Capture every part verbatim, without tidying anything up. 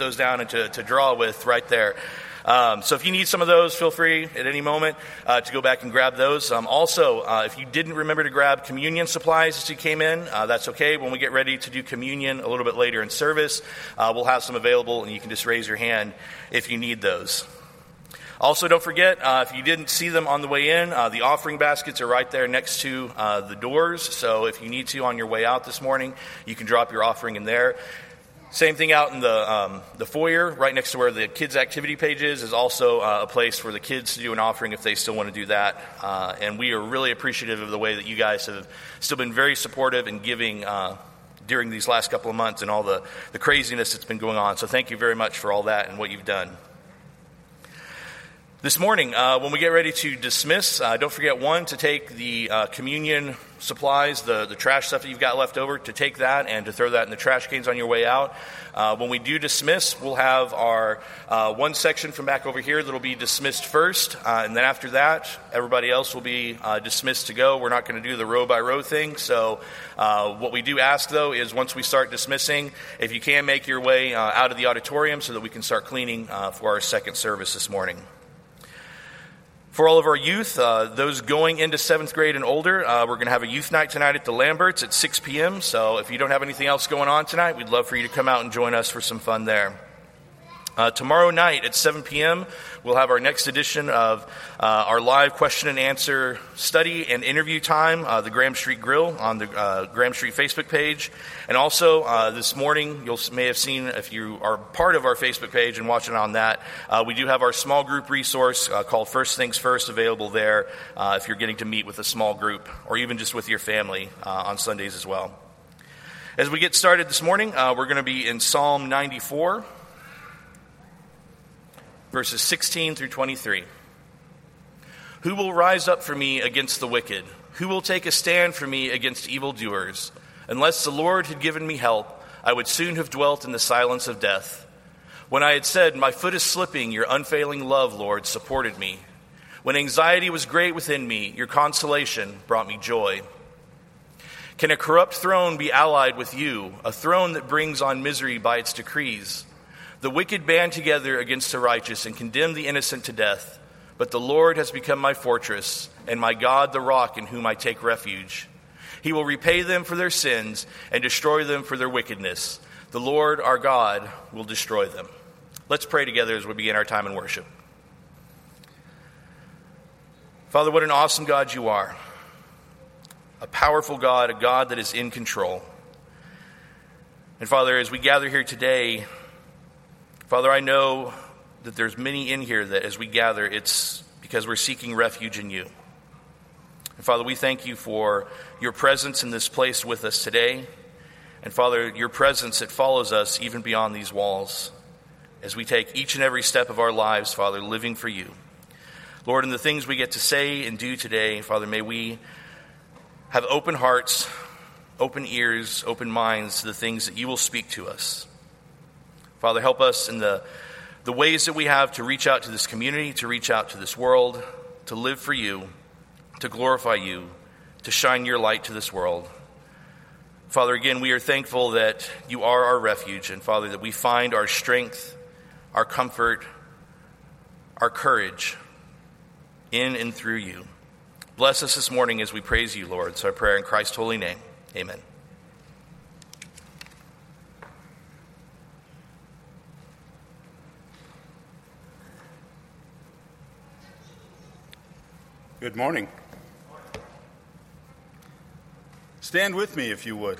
those down and to, to draw with right there. Um, so if you need some of those, feel free at any moment uh, to go back and grab those. Um, also, uh, if you didn't remember to grab communion supplies as you came in, uh, that's okay. When we get ready to do communion a little bit later in service, uh, we'll have some available, and you can just raise your hand if you need those. Also, don't forget, uh, if you didn't see them on the way in, uh, the offering baskets are right there next to uh, the doors. So if you need to on your way out this morning, you can drop your offering in there. Same thing out in the um, the foyer, right next to where the kids' activity page is, is also uh, a place for the kids to do an offering if they still want to do that. Uh, and we are really appreciative of the way that you guys have still been very supportive and giving uh, during these last couple of months and all the, the craziness that's been going on. So thank you very much for all that and what you've done. This morning, uh, when we get ready to dismiss, uh, don't forget, one, to take the uh, communion supplies, the, the trash stuff that you've got left over, to take that and to throw that in the trash cans on your way out. Uh, when we do dismiss, we'll have our uh, one section from back over here that will be dismissed first, uh, and then after that, everybody else will be uh, dismissed to go. We're not going to do the row by row thing, so uh, what we do ask, though, is once we start dismissing, if you can make your way uh, out of the auditorium so that we can start cleaning uh, for our second service this morning. For all of our youth, uh, those going into seventh grade and older, uh, we're going to have a youth night tonight at the Lamberts at six p.m. So if you don't have anything else going on tonight, we'd love for you to come out and join us for some fun there. Uh, tomorrow night at seven p.m., we'll have our next edition of uh, our live question and answer study and interview time, uh, the Graham Street Grill on the uh, Graham Street Facebook page. And also uh, this morning, you may have seen, if you are part of our Facebook page and watching on that, uh, we do have our small group resource uh, called First Things First available there uh, if you're getting to meet with a small group or even just with your family uh, on Sundays as well. As we get started this morning, uh, we're going to be in Psalm ninety-four. Verses sixteen through twenty-three. Who will rise up for me against the wicked? Who will take a stand for me against evildoers? Unless the Lord had given me help, I would soon have dwelt in the silence of death. When I had said, my foot is slipping, your unfailing love, Lord, supported me. When anxiety was great within me, your consolation brought me joy. Can a corrupt throne be allied with you, a throne that brings on misery by its decrees? The wicked band together against the righteous and condemn the innocent to death. But the Lord has become my fortress, and my God the rock in whom I take refuge. He will repay them for their sins and destroy them for their wickedness. The Lord our God will destroy them. Let's pray together as we begin our time in worship. Father, what an awesome God you are. A powerful God, a God that is in control. And Father, as we gather here today, Father, I know that there's many in here that as we gather, it's because we're seeking refuge in you. And Father, we thank you for your presence in this place with us today. And Father, your presence that follows us even beyond these walls as we take each and every step of our lives, Father, living for you. Lord, in the things we get to say and do today, Father, may we have open hearts, open ears, open minds to the things that you will speak to us. Father, help us in the, the ways that we have to reach out to this community, to reach out to this world, to live for you, to glorify you, to shine your light to this world. Father, again, we are thankful that you are our refuge, and Father, that we find our strength, our comfort, our courage in and through you. Bless us this morning as we praise you, Lord. So I pray in Christ's holy name. Amen. Good morning. Stand with me if you would.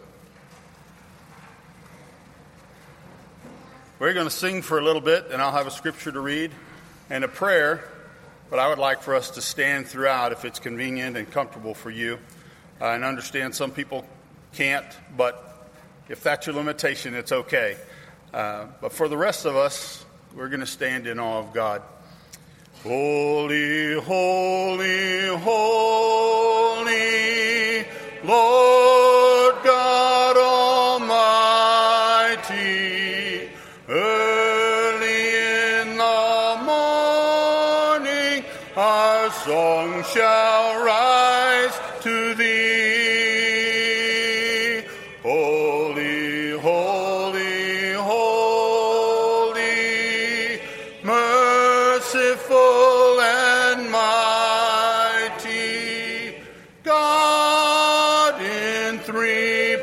We're going to sing for a little bit, and I'll have a scripture to read and a prayer, but I would like for us to stand throughout if it's convenient and comfortable for you. Uh, and understand some people can't, but if that's your limitation, it's okay. Uh, but for the rest of us, we're going to stand in awe of God. Holy, holy, holy, Lord God Almighty, early in the morning our song shall rise to thee. Holy, holy, holy, merciful and mighty, God in three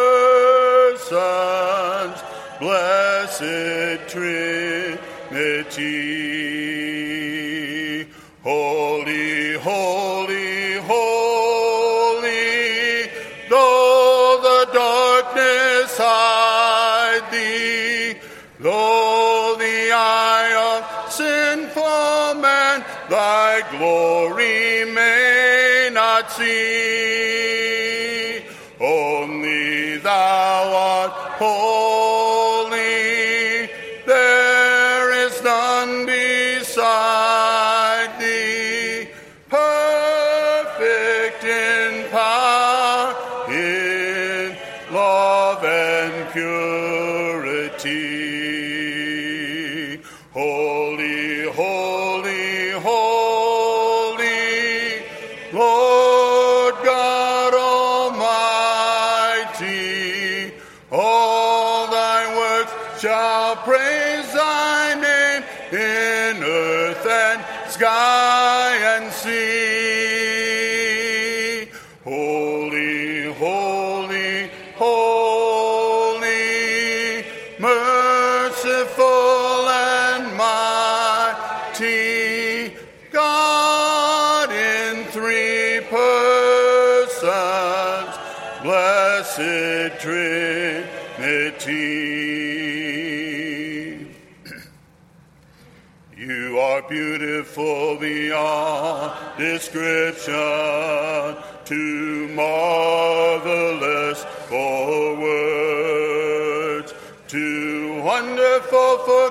persons, blessed Trinity. Holy, holy, holy, though the darkness hide thee, though the eye of sinful man thy glory may not see, only thou art holy, there is none beside thee, perfect in power, in love and purity. Holy, holy, holy, Lord God Almighty, all thy works shall praise thy name in earth and sky and sea. Holy, holy, holy, merciful and mighty, God in three persons, blessed Trinity. You are beautiful beyond description, too marvelous for words, too wonderful for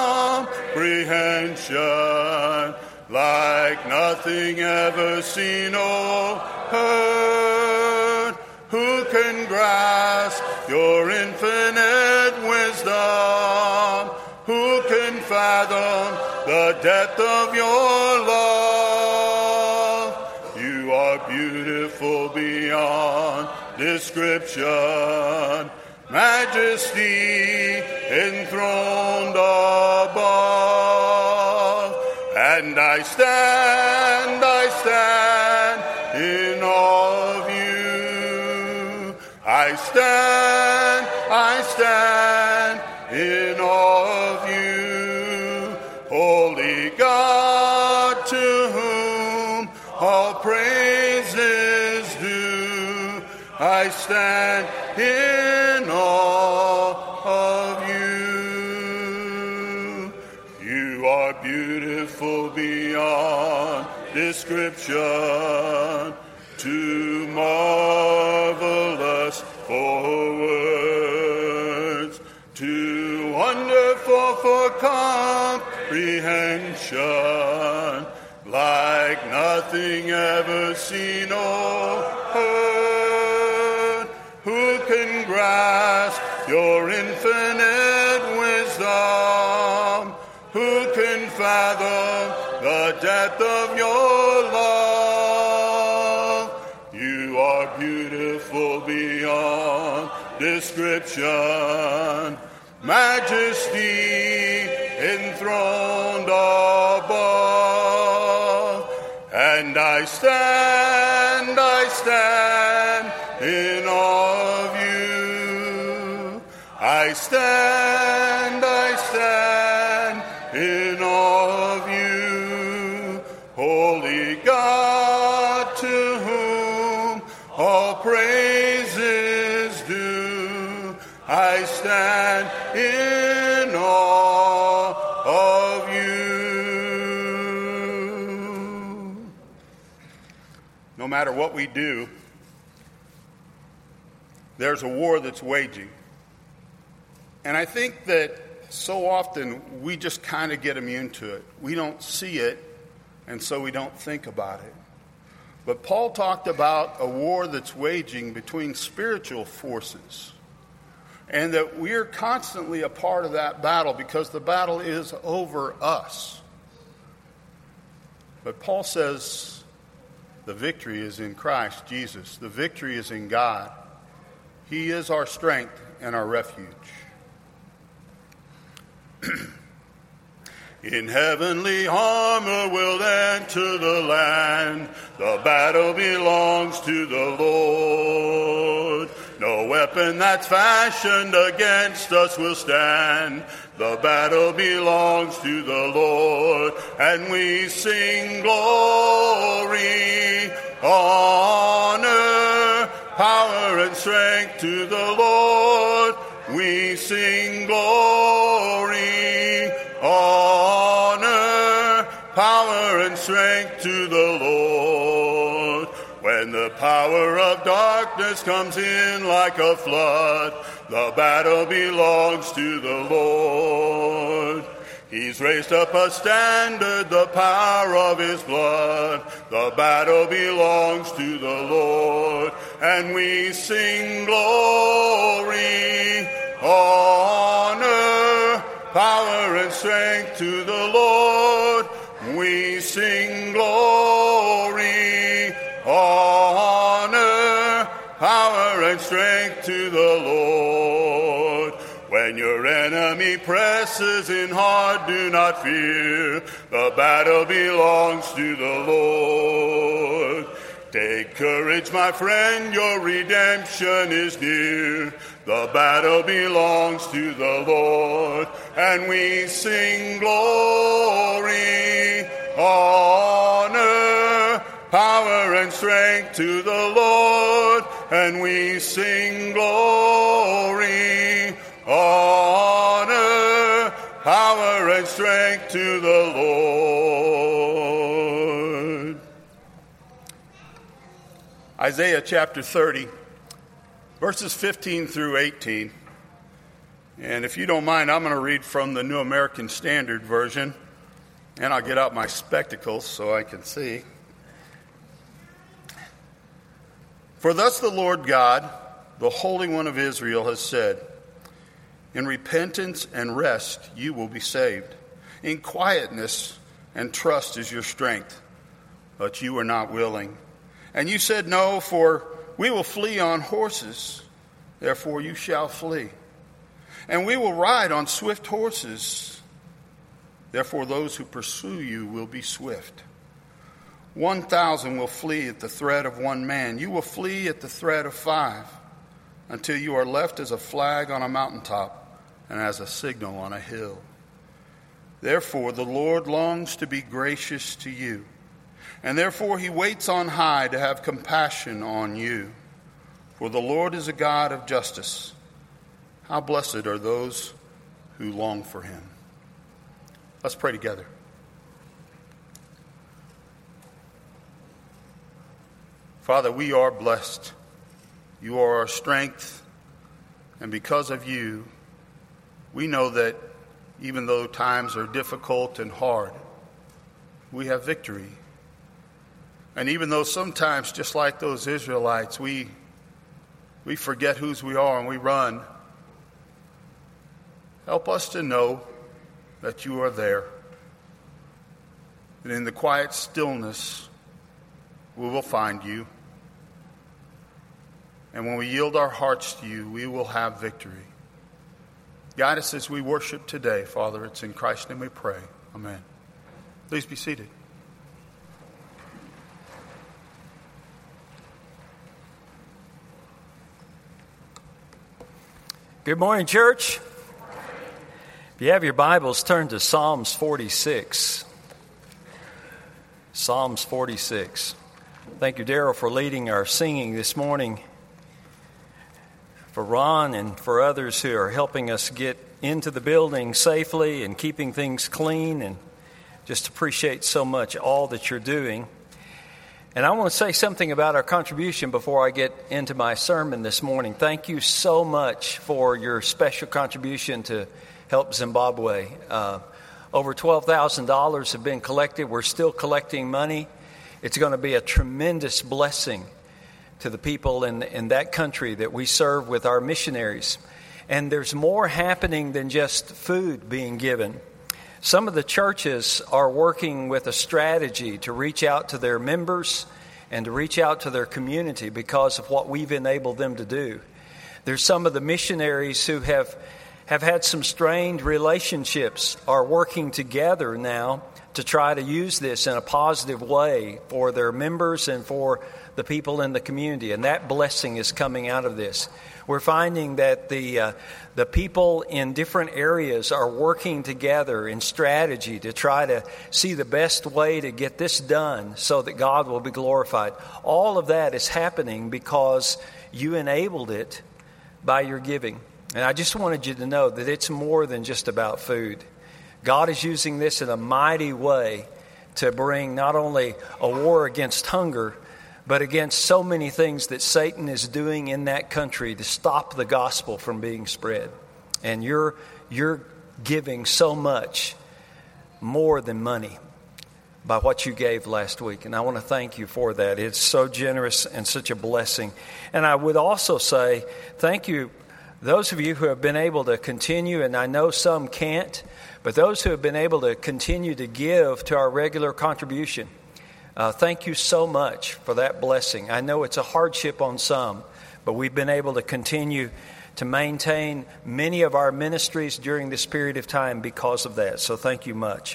comprehension, like nothing ever seen or heard. Who can grasp your infinite wisdom? Who can fathom the depth of your love? You are beautiful beyond description, majesty enthroned above. And I stand, I stand in awe of you. I stand, I stand in awe of you, holy God, to whom all praise is due. I stand in awe of you. You are beautiful beyond description, too marvelous for words, too wonderful for comprehension, like nothing ever seen or heard. Who can grasp your infinite wisdom? Who can fathom the depth of your love? You are beautiful beyond description, majesty enthroned above. And I stand, I stand in awe of you. I stand, I stand in awe of you, holy God, to whom all praise is due. I stand in awe of you. No matter what we do, there's a war that's waging. And I think that so often we just kind of get immune to it. We don't see it, and so we don't think about it. But Paul talked about a war that's waging between spiritual forces, and that we're constantly a part of that battle because the battle is over us. But Paul says the victory is in Christ Jesus. The victory is in God. He is our strength and our refuge. In heavenly armor we'll enter the land. The battle belongs to the Lord. No weapon that's fashioned against us will stand. The battle belongs to the Lord. And we sing glory, honor, power and strength to the Lord. We sing glory, honor, power and strength to the Lord. When the power of darkness comes in like a flood, the battle belongs to the Lord. He's raised up a standard, the power of his blood. The battle belongs to the Lord. And we sing glory, honor, power and strength to the Lord. We sing glory, honor, power and strength to the Lord. When your enemy presses in hard, do not fear. The battle belongs to the Lord. Take courage, my friend, your redemption is near. The battle belongs to the Lord. And we sing glory, honor, power and strength to the Lord. And we sing glory, honor, power and strength to the Lord. Isaiah chapter thirty, verses fifteen through eighteen. And if you don't mind, I'm going to read from the New American Standard Version. And I'll get out my spectacles so I can see. For thus the Lord God, the Holy One of Israel, has said, in repentance and rest you will be saved. In quietness and trust is your strength. But you are not willing. And you said, no, for we will flee on horses. Therefore you shall flee. And we will ride on swift horses. Therefore those who pursue you will be swift. One thousand will flee at the threat of one man. You will flee at the threat of five, until you are left as a flag on a mountaintop and as a signal on a hill. Therefore the Lord longs to be gracious to you, and therefore he waits on high to have compassion on you. For the Lord is a God of justice. How blessed are those who long for him. Let's pray together. Father, we are blessed. You are our strength, and because of you, we know that even though times are difficult and hard, we have victory. And even though sometimes, just like those Israelites, we we forget whose we are and we run, help us to know that you are there. And in the quiet stillness, we will find you. And when we yield our hearts to you, we will have victory. Guide us as we worship today, Father. It's in Christ's name we pray. Amen. Please be seated. Good morning, church. If you have your Bibles, turn to Psalms forty-six. Psalms forty-six. Thank you, Daryl, for leading our singing this morning. For Ron and for others who are helping us get into the building safely and keeping things clean, and just appreciate so much all that you're doing. And I want to say something about our contribution before I get into my sermon this morning. Thank you so much for your special contribution to Help Zimbabwe. Uh, over twelve thousand dollars have been collected. We're still collecting money. It's going to be a tremendous blessing to the people in, in that country that we serve with our missionaries. And there's more happening than just food being given. Some of the churches are working with a strategy to reach out to their members and to reach out to their community because of what we've enabled them to do. There's some of the missionaries who have have had some strained relationships are working together now to try to use this in a positive way for their members and for the people in the community. And that blessing is coming out of this. We're finding that the uh, the people in different areas are working together in strategy to try to see the best way to get this done so that God will be glorified. All of that is happening because you enabled it by your giving. And I just wanted you to know that it's more than just about food. God is using this in a mighty way to bring not only a war against hunger, but against so many things that Satan is doing in that country to stop the gospel from being spread. And you're you're giving so much more than money by what you gave last week. And I want to thank you for that. It's so generous and such a blessing. And I would also say thank you, those of you who have been able to continue, and I know some can't, but those who have been able to continue to give to our regular contribution. Uh, thank you so much for that blessing. I know it's a hardship on some, but we've been able to continue to maintain many of our ministries during this period of time because of that. So thank you much.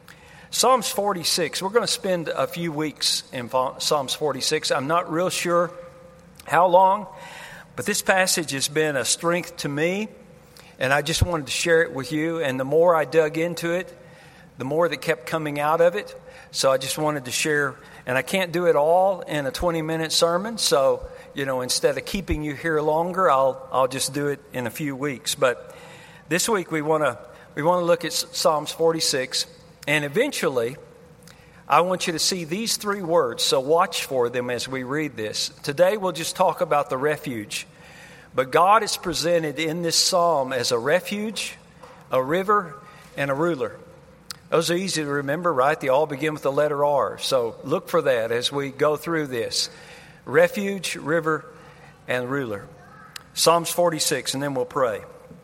Psalms forty-six, we're going to spend a few weeks in Psalms forty-six. I'm not real sure how long, but this passage has been a strength to me, and I just wanted to share it with you. And the more I dug into it, the more that kept coming out of it. So I just wanted to share, and I can't do it all in a twenty-minute sermon. So, you know, instead of keeping you here longer, I'll I'll just do it in a few weeks. But this week we want to we want to look at Psalms forty-six, and eventually I want you to see these three words. So watch for them as we read this. Today we'll just talk about the refuge, but God is presented in this psalm as a refuge, a river, and a ruler. Those are easy to remember, right? They all begin with the letter R. So look for that as we go through this. Refuge, river, and ruler. Psalms forty-six, and then we'll pray.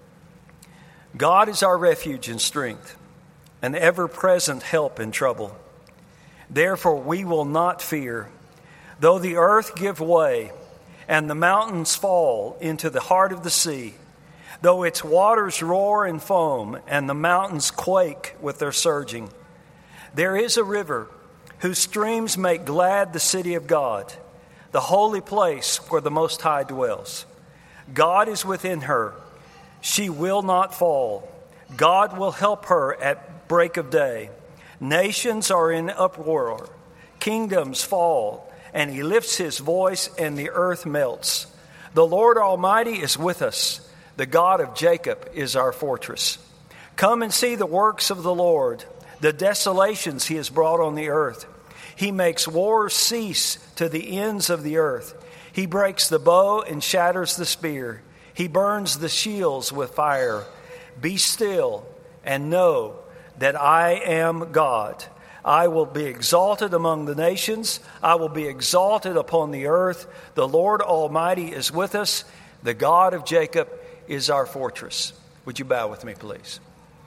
God is our refuge and strength, an ever-present help in trouble. Therefore we will not fear, though the earth give way and the mountains fall into the heart of the sea, though its waters roar and foam, and the mountains quake with their surging. There is a river whose streams make glad the city of God, the holy place where the Most High dwells. God is within her. She will not fall. God will help her at break of day. Nations are in uproar. Kingdoms fall, and he lifts his voice, and the earth melts. The Lord Almighty is with us. The God of Jacob is our fortress. Come and see the works of the Lord, the desolations he has brought on the earth. He makes wars cease to the ends of the earth. He breaks the bow and shatters the spear. He burns the shields with fire. Be still and know that I am God. I will be exalted among the nations. I will be exalted upon the earth. The Lord Almighty is with us. The God of Jacob is our fortress. Would you bow with me, please?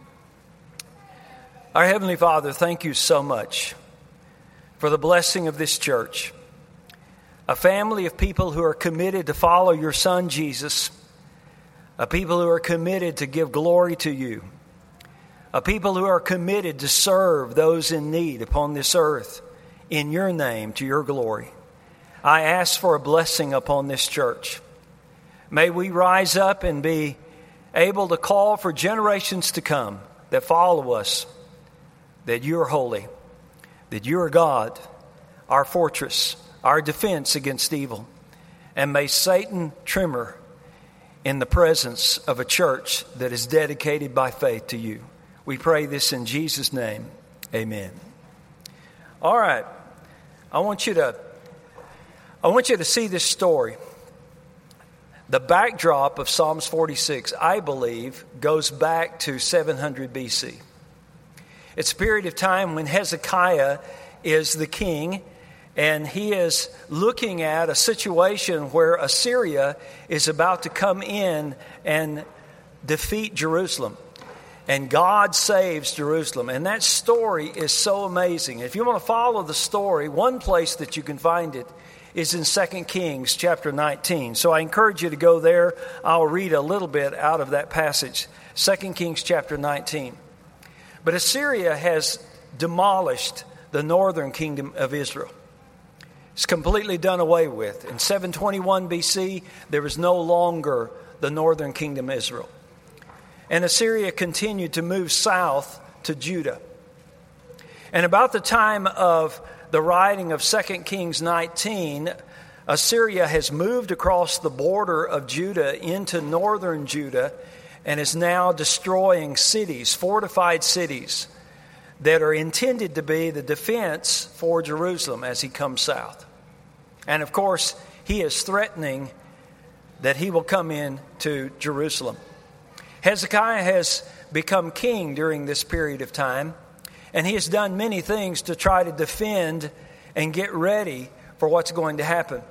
Our Heavenly Father, thank you so much for the blessing of this church, a family of people who are committed to follow your Son, Jesus, a people who are committed to give glory to you, a people who are committed to serve those in need upon this earth in your name, to your glory. I ask for a blessing upon this church. May we rise up and be able to call for generations to come that follow us, that you are holy, that you are God, our fortress, our defense against evil. And may Satan tremor in the presence of a church that is dedicated by faith to you. We pray this in Jesus' name. Amen. All right. I want you to I want you to see this story. The backdrop of Psalms forty-six, I believe, goes back to seven hundred B C. It's a period of time when Hezekiah is the king, and he is looking at a situation where Assyria is about to come in and defeat Jerusalem. And God saves Jerusalem. And that story is so amazing. If you want to follow the story, one place that you can find it is in Second Kings chapter nineteen. So I encourage you to go there. I'll read a little bit out of that passage. Second Kings chapter nineteen. But Assyria has demolished the northern kingdom of Israel. It's completely done away with. In seven twenty-one B C, there was no longer the northern kingdom of Israel. And Assyria continued to move south to Judah. And about the time of the writing of Second Kings nineteen, Assyria has moved across the border of Judah into northern Judah and is now destroying cities, fortified cities, that are intended to be the defense for Jerusalem as he comes south. And of course, he is threatening that he will come in to Jerusalem. Hezekiah has become king during this period of time, and he has done many things to try to defend and get ready for what's going to happen.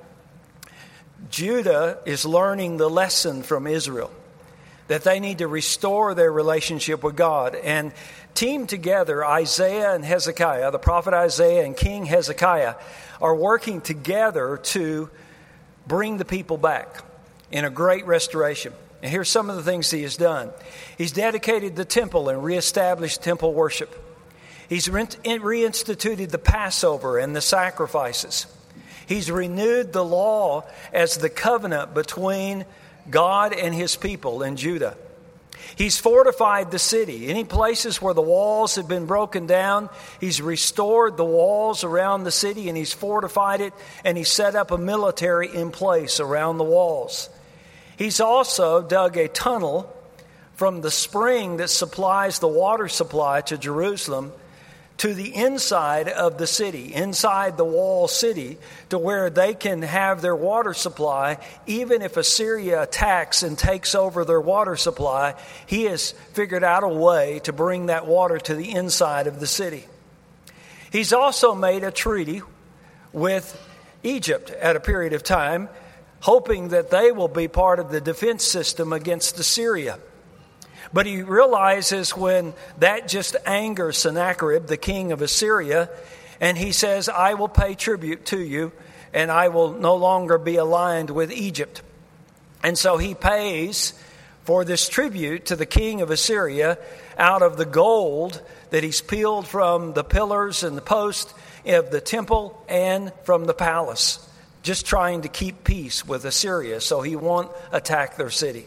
Judah is learning the lesson from Israel, that they need to restore their relationship with God. And team together, Isaiah and Hezekiah, the prophet Isaiah and King Hezekiah, are working together to bring the people back in a great restoration. And here's some of the things he has done. He's dedicated the temple and reestablished temple worship. He's reinstituted the Passover and the sacrifices. He's renewed the law as the covenant between God and his people in Judah. He's fortified the city. Any places where the walls had been broken down, he's restored the walls around the city and he's fortified it, and he set up a military in place around the walls. He's also dug a tunnel from the spring that supplies the water supply to Jerusalem to the inside of the city, inside the wall city, to where they can have their water supply. Even if Assyria attacks and takes over their water supply, he has figured out a way to bring that water to the inside of the city. He's also made a treaty with Egypt at a period of time, hoping that they will be part of the defense system against Assyria. But he realizes when that just angers Sennacherib, the king of Assyria, and he says, I will pay tribute to you, and I will no longer be aligned with Egypt. And so he pays for this tribute to the king of Assyria out of the gold that he's peeled from the pillars and the posts of the temple and from the palace, just trying to keep peace with Assyria so he won't attack their city.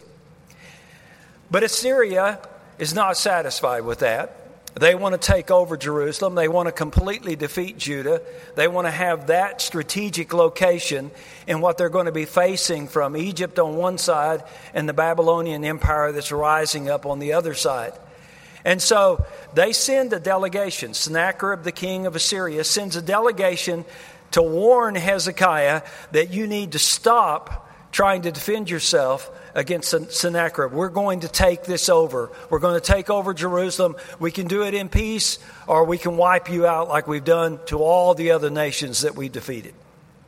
But Assyria is not satisfied with that. They want to take over Jerusalem. They want to completely defeat Judah. They want to have that strategic location in what they're going to be facing from Egypt on one side and the Babylonian Empire that's rising up on the other side. And so they send a delegation. Sennacherib, the king of Assyria, sends a delegation to warn Hezekiah that you need to stop trying to defend yourself against Sennacherib. We're going to take this over. We're going to take over Jerusalem. We can do it in peace, or we can wipe you out like we've done to all the other nations that we defeated.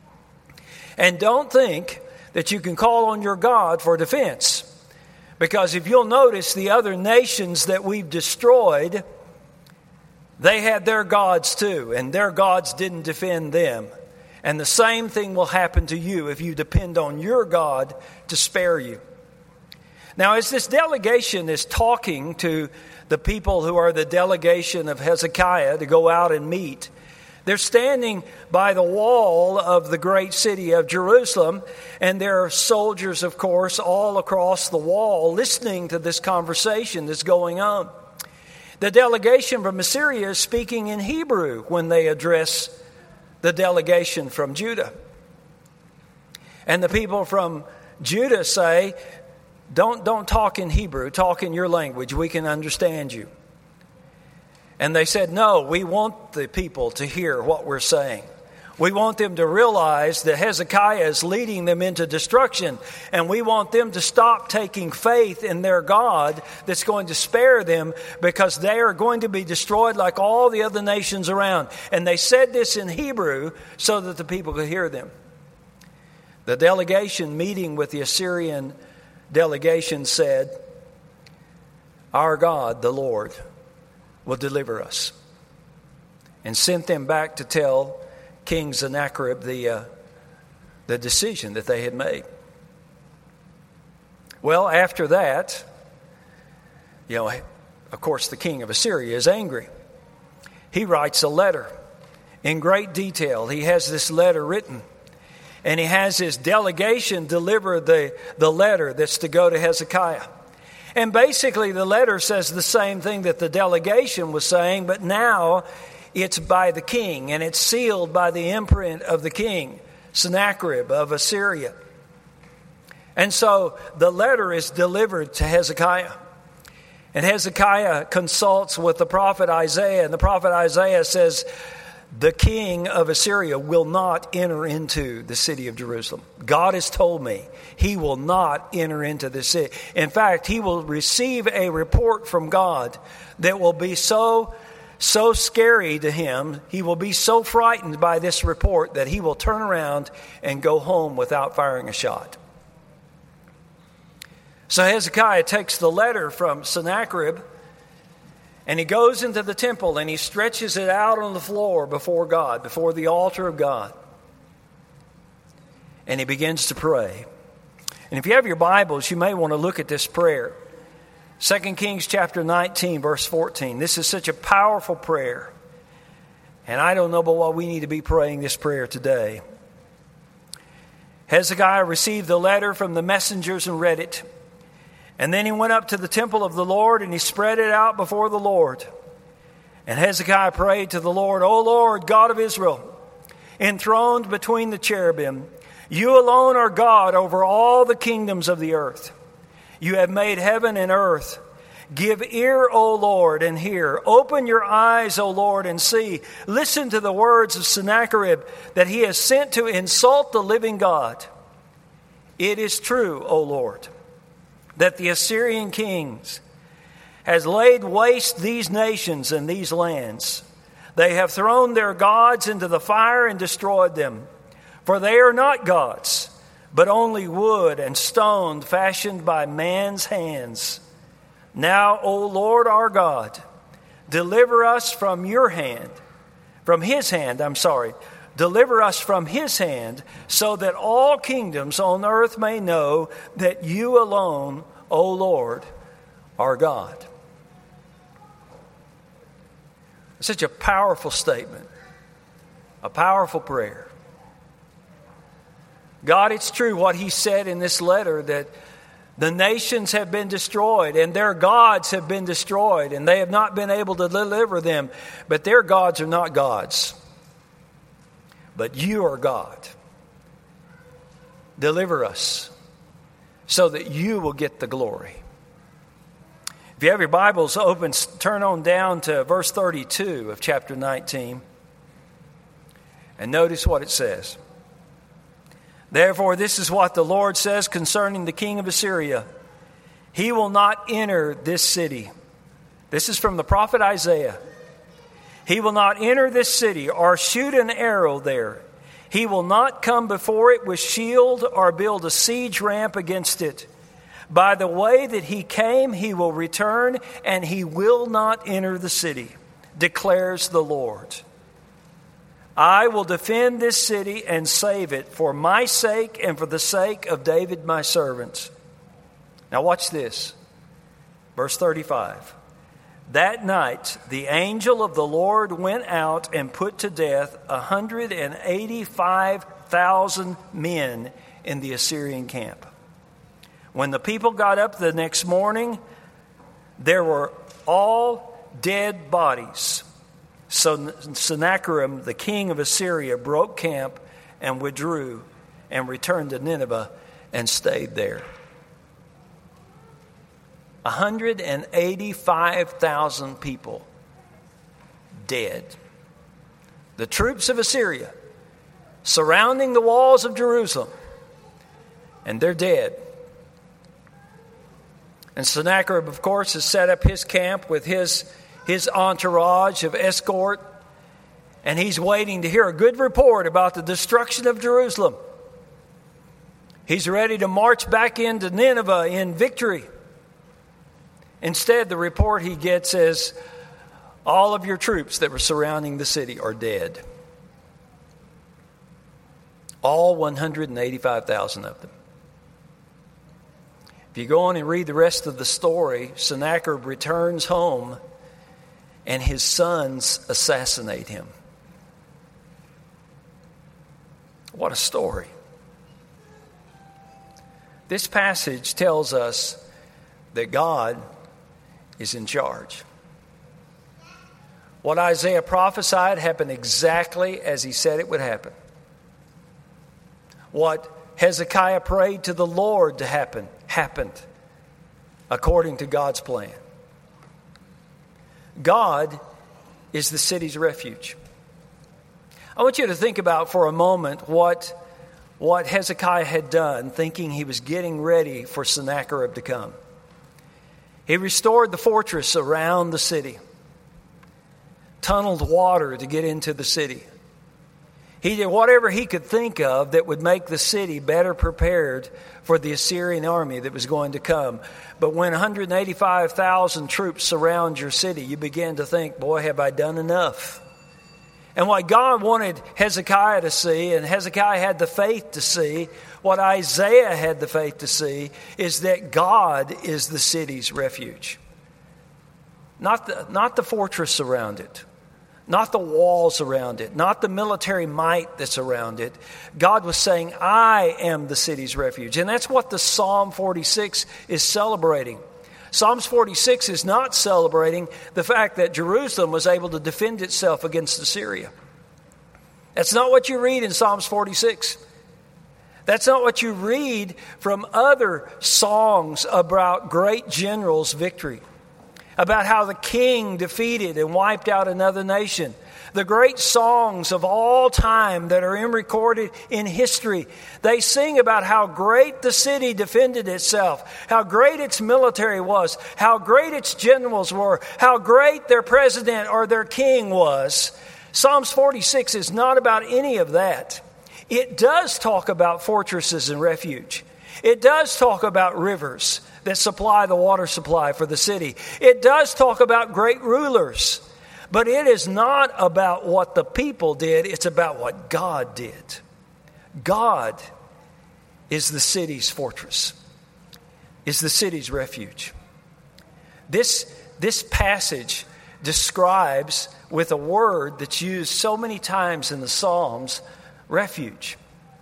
And don't think that you can call on your God for defense, because if you'll notice, the other nations that we've destroyed, they had their gods too, and their gods didn't defend them. And the same thing will happen to you if you depend on your God to spare you. Now, as this delegation is talking to the people who are the delegation of Hezekiah to go out and meet, they're standing by the wall of the great city of Jerusalem, and there are soldiers, of course, all across the wall listening to this conversation that's going on. The delegation from Assyria is speaking in Hebrew when they address the delegation from Judah. And the people from Judah say, Don't, don't talk in Hebrew, talk in your language. We can understand you. And they said, no, we want the people to hear what we're saying. We want them to realize that Hezekiah is leading them into destruction. And we want them to stop taking faith in their God that's going to spare them, because they are going to be destroyed like all the other nations around. And they said this in Hebrew so that the people could hear them. The delegation meeting with the Assyrian delegation said, our God, the Lord, will deliver us. And sent them back to tell King Sennacherib, the uh, the decision that they had made. Well, after that, you know, of course, the king of Assyria is angry. He writes a letter in great detail. He has this letter written, and he has his delegation deliver the, the letter that's to go to Hezekiah. And basically, the letter says the same thing that the delegation was saying, but now it's by the king, and it's sealed by the imprint of the king, Sennacherib of Assyria. And so the letter is delivered to Hezekiah. And Hezekiah consults with the prophet Isaiah, and the prophet Isaiah says, the king of Assyria will not enter into the city of Jerusalem. God has told me he will not enter into the city. In fact, he will receive a report from God that will be so, so scary to him. He will be so frightened by this report that he will turn around and go home without firing a shot. So Hezekiah takes the letter from Sennacherib, and he goes into the temple and he stretches it out on the floor before God, before the altar of God. And he begins to pray. And if you have your Bibles, you may want to look at this prayer. Second Kings chapter nineteen, verse fourteen. This is such a powerful prayer. And I don't know but what we need to be praying this prayer today. Hezekiah received the letter from the messengers and read it. And then he went up to the temple of the Lord, and he spread it out before the Lord. And Hezekiah prayed to the Lord, O Lord, God of Israel, enthroned between the cherubim, you alone are God over all the kingdoms of the earth. You have made heaven and earth. Give ear, O Lord, and hear. Open your eyes, O Lord, and see. Listen to the words of Sennacherib that he has sent to insult the living God. It is true, O Lord, that the Assyrian kings has laid waste these nations and these lands. They have thrown their gods into the fire and destroyed them. For they are not gods, but only wood and stone fashioned by man's hands. Now, O Lord our God, deliver us from your hand, from his hand, I'm sorry, deliver us from his hand, so that all kingdoms on earth may know that you alone, O Lord, are God. Such a powerful statement, a powerful prayer. God, it's true what he said in this letter, that the nations have been destroyed and their gods have been destroyed and they have not been able to deliver them. But their gods are not gods. But you are God. Deliver us so that you will get the glory. If you have your Bibles open, turn on down to verse thirty-two of chapter nineteen. And notice what it says. Therefore, this is what the Lord says concerning the king of Assyria. He will not enter this city. This is from the prophet Isaiah. He will not enter this city or shoot an arrow there. He will not come before it with shield or build a siege ramp against it. By the way that he came, he will return, and he will not enter the city, declares the Lord. I will defend this city and save it for my sake and for the sake of David my servant. Now watch this. Verse thirty-five. That night the angel of the Lord went out and put to death one hundred eighty-five thousand men in the Assyrian camp. When the people got up the next morning, there were all dead bodies. So Sennacherib, the king of Assyria, broke camp and withdrew and returned to Nineveh and stayed there. one hundred eighty-five thousand people dead. The troops of Assyria surrounding the walls of Jerusalem, and they're dead. And Sennacherib, of course, has set up his camp with his his entourage of escort, and he's waiting to hear a good report about the destruction of Jerusalem. He's ready to march back into Nineveh in victory. Instead, the report he gets is all of your troops that were surrounding the city are dead. all one hundred eighty-five thousand of them. If you go on and read the rest of the story, Sennacherib returns home and his sons assassinate him. What a story. This passage tells us that God is in charge. What Isaiah prophesied happened exactly as he said it would happen. What Hezekiah prayed to the Lord to happen, happened according to God's plan. God is the city's refuge. I want you to think about for a moment what, what Hezekiah had done, thinking he was getting ready for Sennacherib to come. He restored the fortress around the city, tunneled water to get into the city. He did whatever he could think of that would make the city better prepared for the Assyrian army that was going to come. But when one hundred eighty-five thousand troops surround your city, you begin to think, boy, have I done enough? And what God wanted Hezekiah to see, and Hezekiah had the faith to see, what Isaiah had the faith to see, is that God is the city's refuge. Not the, not the fortress around it. Not the walls around it, not the military might that's around it. God was saying, I am the city's refuge. And that's what the Psalm forty-six is celebrating. Psalms forty-six is not celebrating the fact that Jerusalem was able to defend itself against Assyria. That's not what you read in Psalms forty-six. That's not what you read from other songs about great generals' victory, about how the king defeated and wiped out another nation. The great songs of all time that are in recorded in history, they sing about how great the city defended itself, how great its military was, how great its generals were, how great their president or their king was. Psalms forty-six is not about any of that. It does talk about fortresses and refuge. It does talk about rivers that supply the water supply for the city. It does talk about great rulers. But it is not about what the people did. It's about what God did. God is the city's fortress, is the city's refuge. This, this passage describes, with a word that's used so many times in the Psalms, refuge.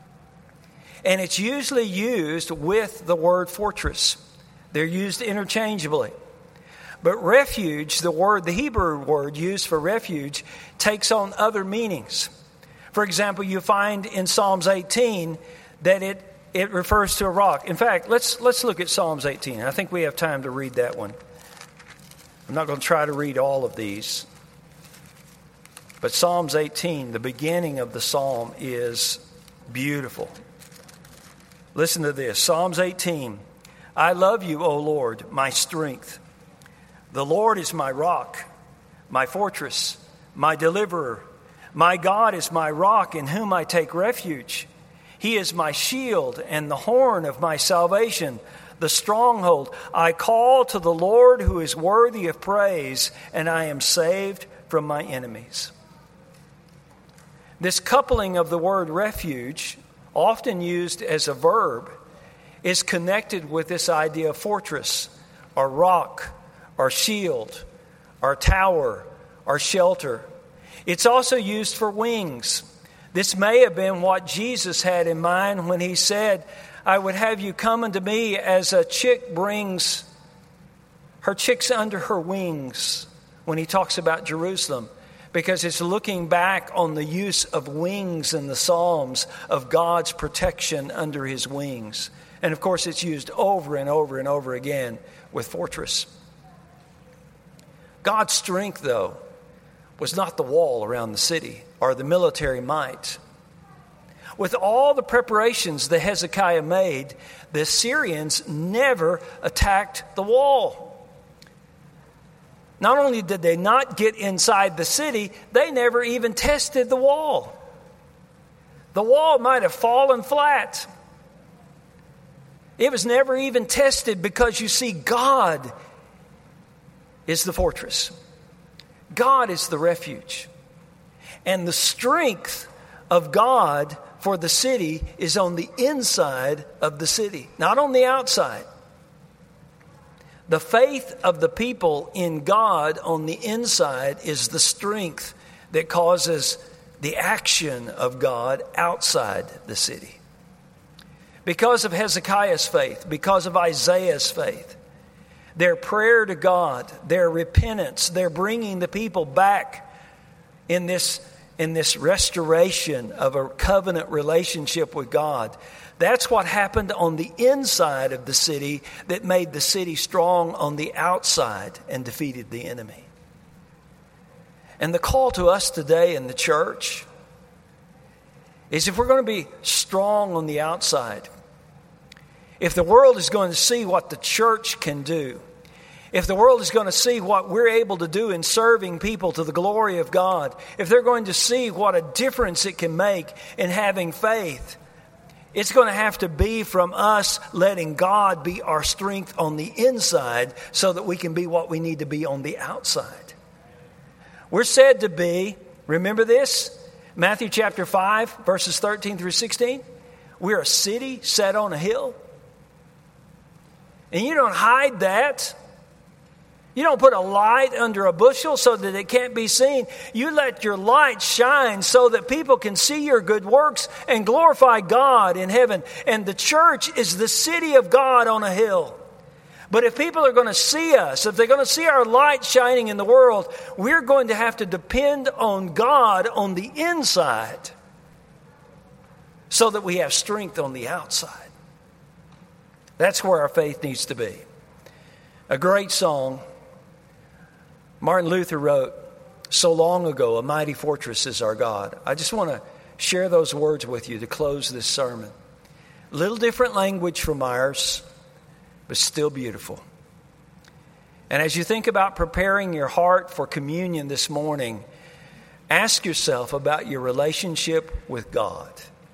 And it's usually used with the word fortress. They're used interchangeably. But refuge, the word, the Hebrew word used for refuge, takes on other meanings. For example, you find in Psalms eighteen that it, it refers to a rock. In fact, let's let's look at Psalms eighteen. I think we have time to read that one. I'm not going to try to read all of these. But Psalms eighteen, the beginning of the psalm, is beautiful. Listen to this. Psalms eighteen. I love you, O Lord, my strength. The Lord is my rock, my fortress, my deliverer. My God is my rock in whom I take refuge. He is my shield and the horn of my salvation, the stronghold. I call to the Lord who is worthy of praise, and I am saved from my enemies. This coupling of the word refuge, often used as a verb, is connected with this idea of fortress or rock or shield or tower or shelter. It's also used for wings. This may have been what Jesus had in mind when he said, I would have you come unto me as a chick brings her chicks under her wings, when he talks about Jerusalem, because it's looking back on the use of wings in the Psalms, of God's protection under his wings. And of course, it's used over and over and over again with fortress. God's strength, though, was not the wall around the city or the military might. With all the preparations that Hezekiah made, the Assyrians never attacked the wall. Not only did they not get inside the city, they never even tested the wall. The wall might have fallen flat. It was never even tested because, you see, God is the fortress. God is the refuge. And the strength of God for the city is on the inside of the city, not on the outside. The faith of the people in God on the inside is the strength that causes the action of God outside the city. Because of Hezekiah's faith, because of Isaiah's faith, their prayer to God, their repentance, their bringing the people back in this, in this restoration of a covenant relationship with God. That's what happened on the inside of the city that made the city strong on the outside and defeated the enemy. And the call to us today in the church is, if we're going to be strong on the outside, if the world is going to see what the church can do, if the world is going to see what we're able to do in serving people to the glory of God, if they're going to see what a difference it can make in having faith, it's going to have to be from us letting God be our strength on the inside so that we can be what we need to be on the outside. We're said to be, remember this? Matthew chapter five, verses thirteen through sixteen. We're a city set on a hill. And you don't hide that. You don't put a light under a bushel so that it can't be seen. You let your light shine so that people can see your good works and glorify God in heaven. And the church is the city of God on a hill. But if people are going to see us, if they're going to see our light shining in the world, we're going to have to depend on God on the inside so that we have strength on the outside. That's where our faith needs to be. A great song Martin Luther wrote so long ago, "A mighty fortress is our God." I just want to share those words with you to close this sermon. A little different language from ours, but still beautiful. And as you think about preparing your heart for communion this morning, ask yourself about your relationship with God.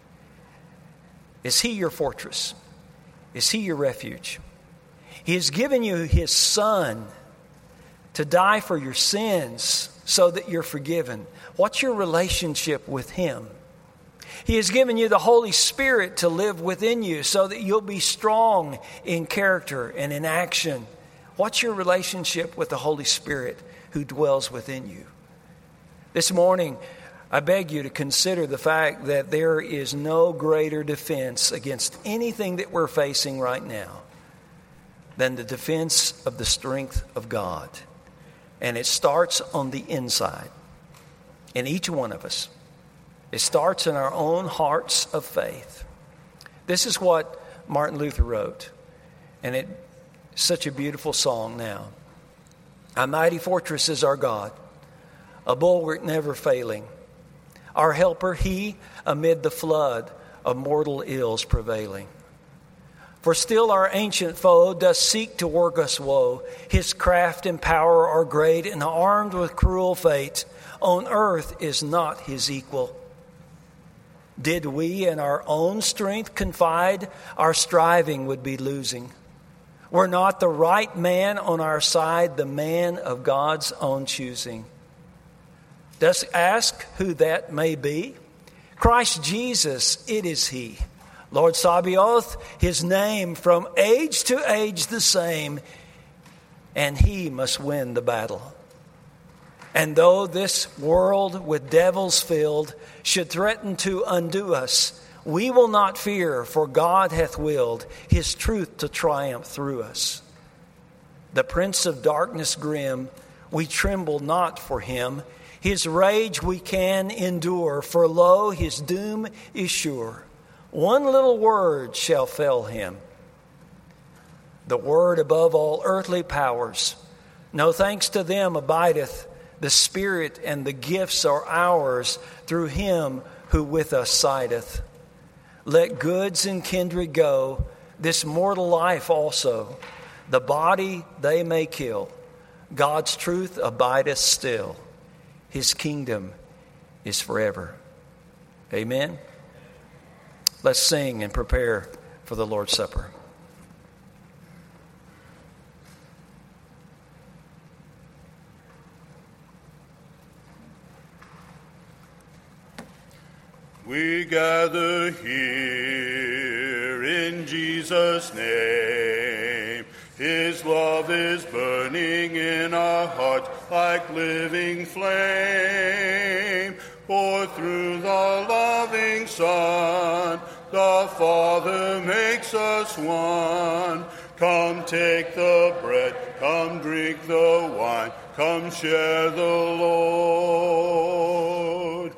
Is He your fortress? Is He your refuge? He has given you His Son to die for your sins so that you're forgiven. What's your relationship with Him? He has given you the Holy Spirit to live within you so that you'll be strong in character and in action. What's your relationship with the Holy Spirit who dwells within you? This morning, I beg you to consider the fact that there is no greater defense against anything that we're facing right now than the defense of the strength of God. And it starts on the inside, in each one of us. It starts in our own hearts of faith. This is what Martin Luther wrote, and it's such a beautiful song now. "A mighty fortress is our God, a bulwark never failing. Our helper He amid the flood of mortal ills prevailing. For still our ancient foe does seek to work us woe. His craft and power are great, and armed with cruel fate, on earth is not His equal. Did we in our own strength confide, our striving would be losing. Were not the right man on our side, the man of God's own choosing. Dost ask who that may be? Christ Jesus, it is He. Lord Sabaoth, His name, from age to age the same, and He must win the battle. And though this world with devils filled should threaten to undo us, we will not fear, for God hath willed His truth to triumph through us. The prince of darkness grim, we tremble not for him. His rage we can endure, for lo, his doom is sure. One little word shall fell him. The word above all earthly powers. No thanks to them abideth. The Spirit and the gifts are ours through Him who with us sideth. Let goods and kindred go, this mortal life also. The body they may kill. God's truth abideth still. His kingdom is forever. Amen. Let's sing and prepare for the Lord's Supper. We gather here in Jesus' name. His love is burning in our hearts like living flame. For through the loving Son, the Father makes us one. Come take the bread, come drink the wine, come share the Lord.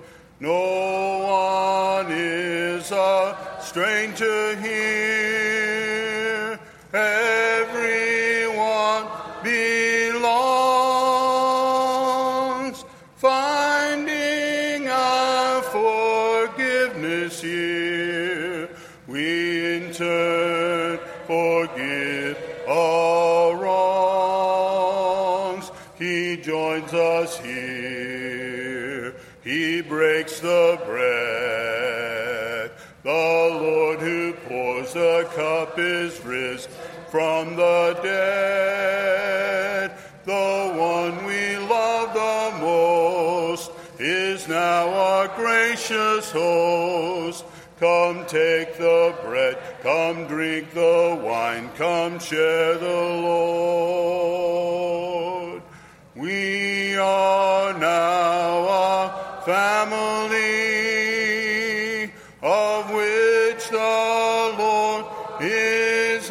No one is a stranger here. Everyone belongs. Finding our forgiveness here, we in turn forgive all wrongs. He joins us here. He breaks the bread. The Lord who pours the cup is risen from the dead. The one we love the most is now our gracious host. Come take the bread, come drink the wine, come share the Lord. We are now a family of which the Lord is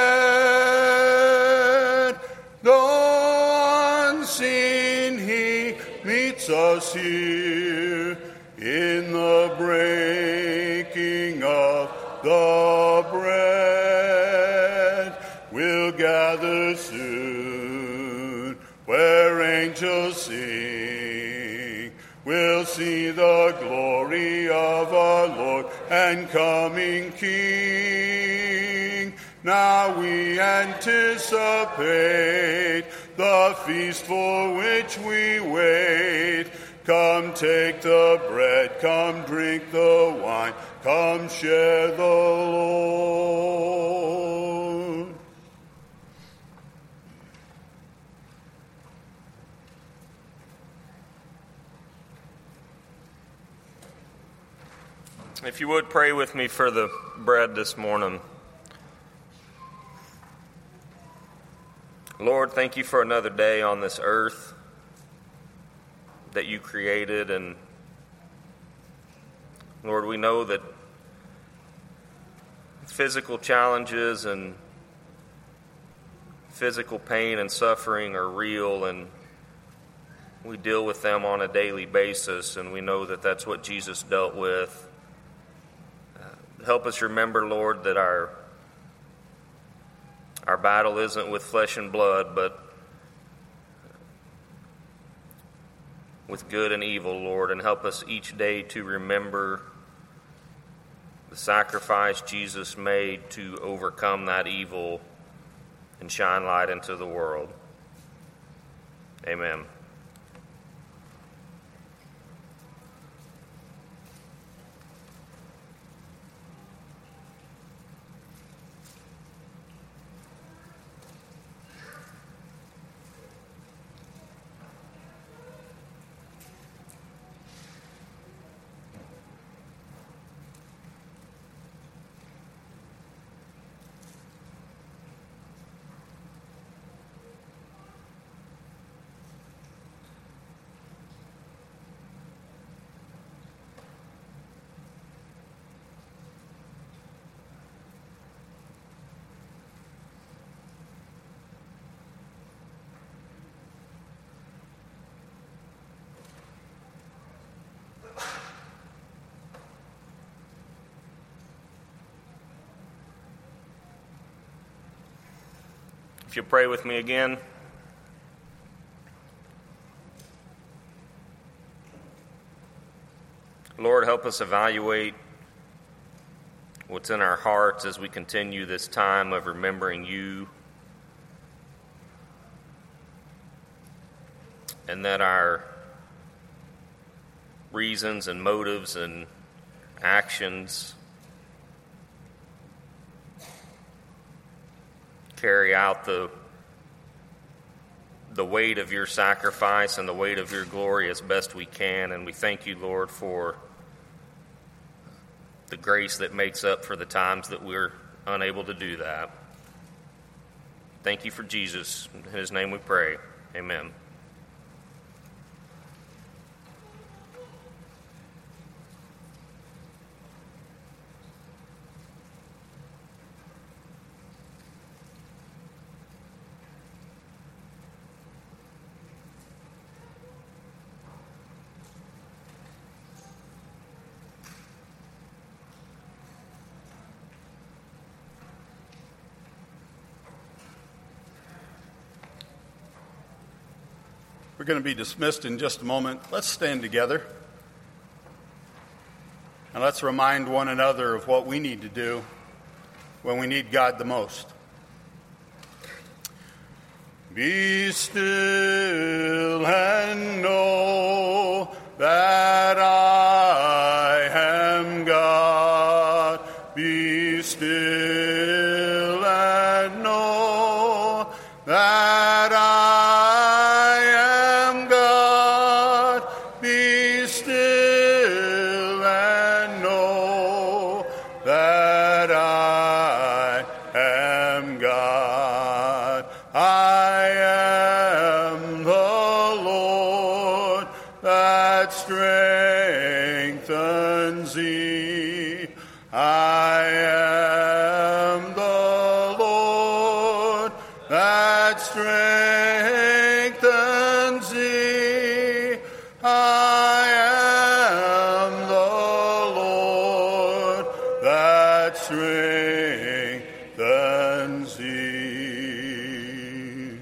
head. Though unseen, he meets us here in the breaking of the bread. We'll gather soon where angels sing. We'll see the glory of our Lord and coming King. Now we anticipate the feast for which we wait. Come take the bread, come drink the wine, come share the Lord. If you would pray with me for the bread this morning. Lord, thank you for another day on this earth that you created. And Lord, we know that physical challenges and physical pain and suffering are real, and we deal with them on a daily basis, and we know that that's what Jesus dealt with. Uh, help us remember, Lord, that our our battle isn't with flesh and blood, but with good and evil, Lord, and help us each day to remember the sacrifice Jesus made to overcome that evil and shine light into the world. Amen. If you'll pray with me again. Lord, help us evaluate what's in our hearts as we continue this time of remembering you, and that our reasons and motives and actions carry out the the weight of your sacrifice and the weight of your glory as best we can. And we thank you, Lord, for the grace that makes up for the times that we're unable to do that. Thank you for Jesus. In his name we pray. Amen. We're going to be dismissed in just a moment. Let's stand together. And let's remind one another of what we need to do when we need God the most. Be still and know that I am God. Be still and know that I am God. Be still and know that I am God. I am the Lord that strengthens thee. I am the Lord that strengthens thee. I am the Lord that strengthens thee.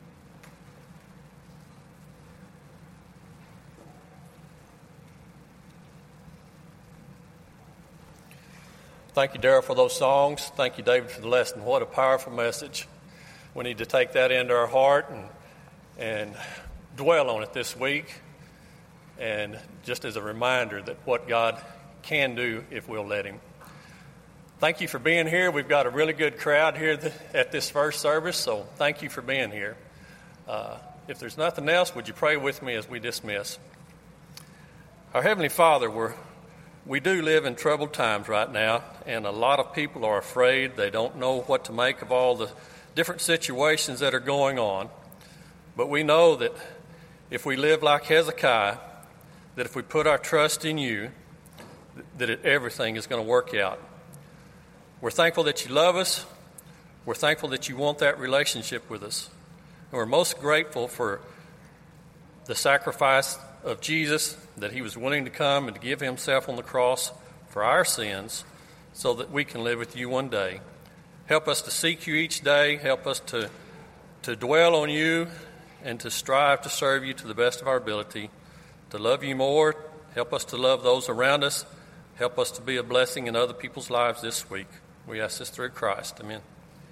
Thank you, Darrell, for those songs. Thank you, David, for the lesson. What a powerful message. We need to take that into our heart and, and dwell on it this week. And just as a reminder that what God can do if we'll let him. Thank you for being here. We've got a really good crowd here th- at this first service, so thank you for being here. Uh, if there's nothing else, would you pray with me as we dismiss? Our Heavenly Father, we're We do live in troubled times right now, and a lot of people are afraid. They don't know what to make of all the different situations that are going on. But we know that if we live like Hezekiah, that if we put our trust in you, that it, everything is going to work out. We're thankful that you love us. We're thankful that you want that relationship with us. And we're most grateful for the sacrifice of Jesus, that he was willing to come and to give himself on the cross for our sins so that we can live with you one day. Help us to seek you each day. Help us to, to dwell on you and to strive to serve you to the best of our ability, to love you more. Help us to love those around us. Help us to be a blessing in other people's lives this week. We ask this through Christ. Amen.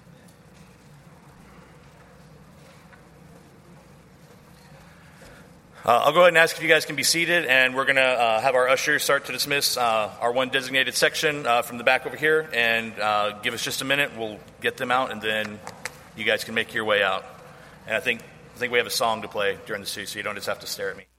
Uh, I'll go ahead and ask if you guys can be seated, and we're going to uh, have our ushers start to dismiss uh, our one designated section uh, from the back over here, and uh, give us just a minute. We'll get them out, and then you guys can make your way out. And I think I think we have a song to play during the series, so you don't just have to stare at me.